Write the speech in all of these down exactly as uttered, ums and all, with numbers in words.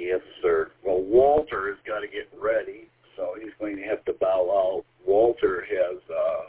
Yes, sir. Well, Walter has got to get ready, so he's going to have to bow out. Walter has, uh,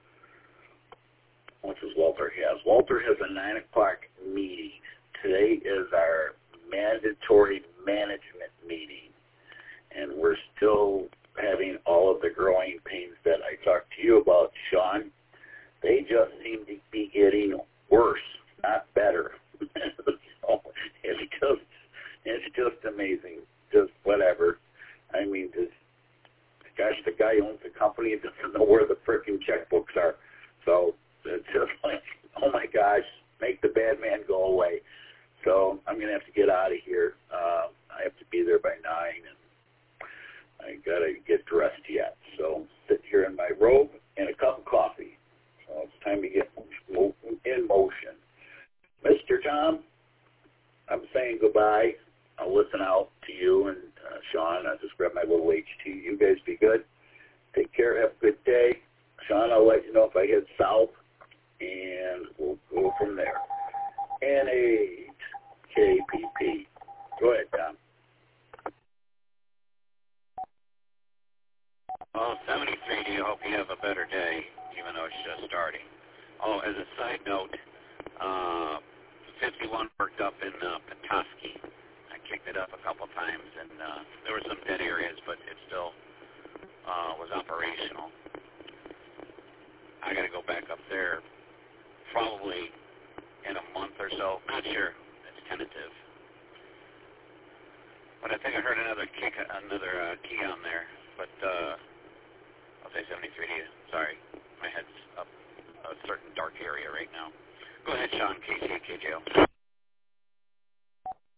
what does Walter has? Walter has a nine o'clock meeting. Today is our mandatory management meeting, and we're still having all of the growing pains that I talked to you about, Sean. They just seem to be getting worse, not better. So it's just, it's just amazing. Just whatever. I mean, just, gosh, the guy owns the company and doesn't know where the freaking checkbooks are. So it's just like, oh my gosh, make the bad man go away. So I'm going to have to get out of here. Uh, I have to be there by nine, and I got to get dressed yet. So sit here in my robe and a cup of coffee. So it's time to get in motion. Mister Tom, I'm saying goodbye. I'll listen out to you and uh, Sean. I'll just grab my little H T. You guys be good. Take care. Have a good day. Sean, I'll let you know if I head south, and we'll go from there. N eight K P P. Go ahead, Tom. Oh, seventy-three, do you hope you have a better day, even though it's just starting. Oh, as a side note, uh, fifty-one worked up in uh, Petoskey. I kicked it up a couple times, and uh, there were some dead areas, but it still uh, was operational. I got to go back up there probably in a month or so. Not sure. It's tentative. But I think I heard another kick, another uh, key on there. But uh, I'll say seventy-three to you. Sorry. My head's up a certain dark area right now. Go ahead, Sean, K C K J O.